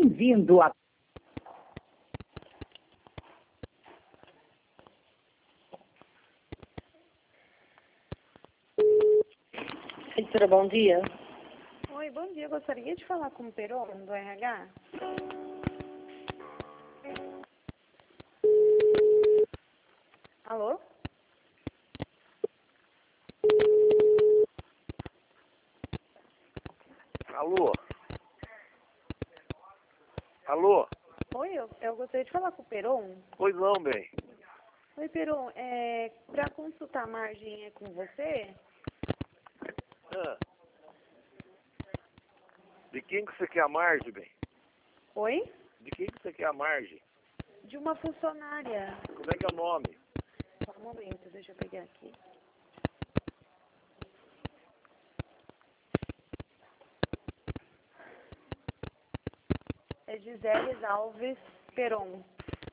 Bem-vindo a... Cícero, bom dia. Oi, bom dia. Eu gostaria de falar com o Peron, do RH. Alô? Alô? Alô? Oi, eu gostaria de falar com o Peron. Pois não, bem. Oi, Peron. Para consultar a margem é com você? Ah. De quem que você quer a margem, bem? Oi? De quem que você quer a margem? De uma funcionária. Como é que é o nome? Só um momento, deixa eu pegar aqui. É Gisele Alves Peron.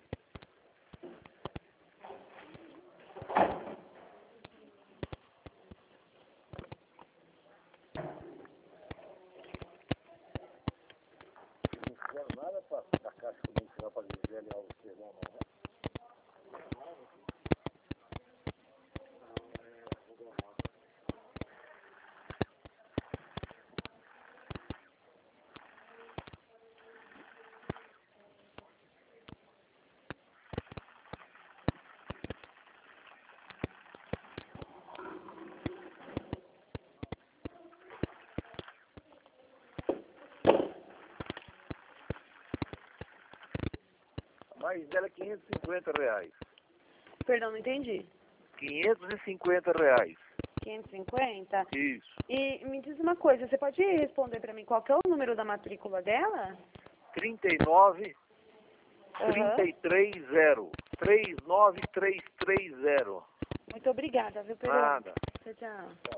Não quero nada para a caixa comigo, que vai para Gisele Alves Peron, não é? A margem dela é R$ 550. Perdão, não entendi. R$ 550. 550? Isso. E me diz uma coisa, você pode responder para mim qual que é o número da matrícula dela? 39 Aham. 330. 39330. Muito obrigada, viu, Peron? Nada. Tchau, tchau.